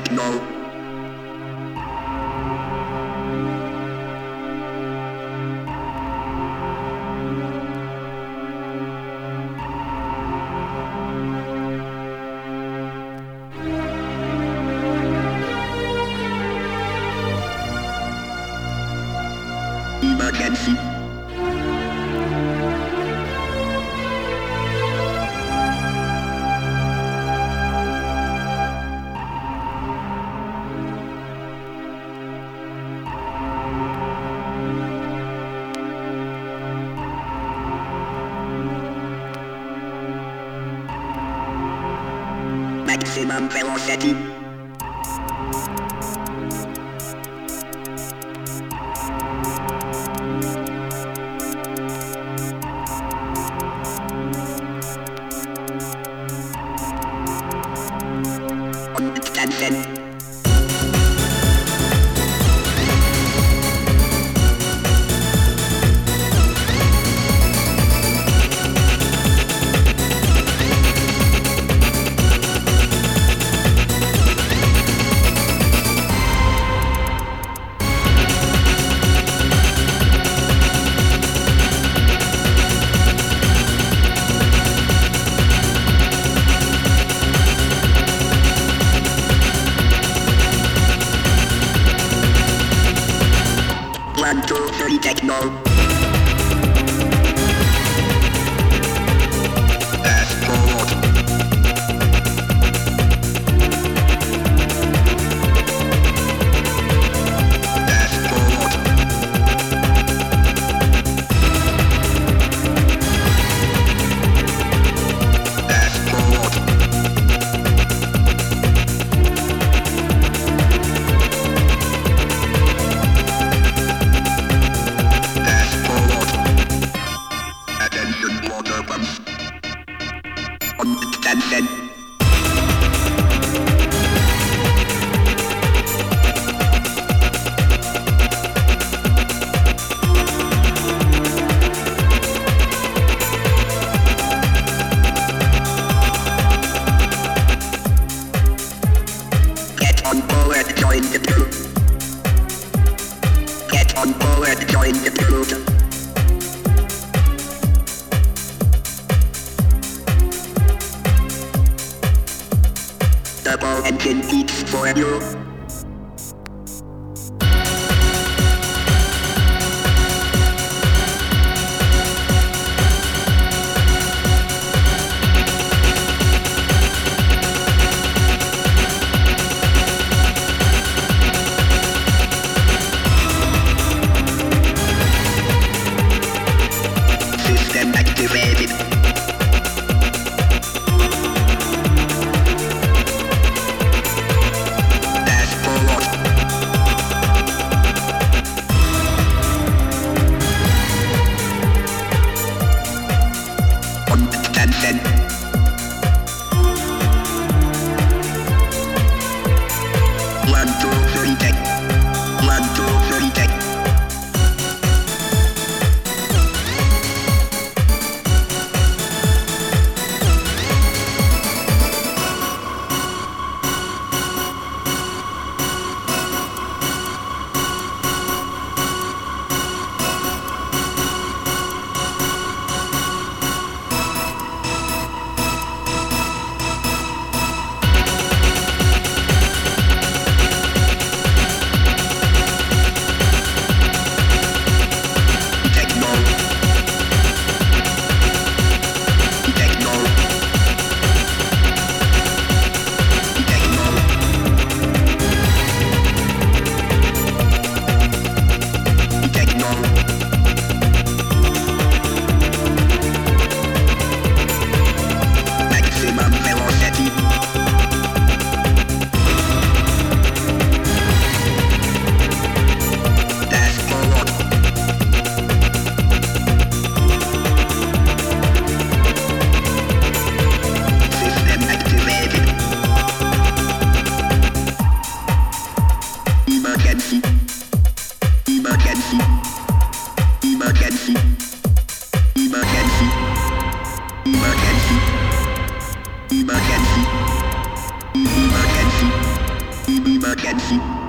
techno. Emergency. Maximum velocity. Understand. One, two, three, techno. Fast forward. Fast forward. Fast forward. Water pumps. Understand. Get on board, join the crew. Get on board, join the crew. Turbo engine beats for you. System activated. Understand. One, two, three, tech. One, two, three, tech. Maximum velocity. Fast forward. System activated. Emergency. Emergency. Emergency. Emergency. Emergency. Emergency. Emergency. can see.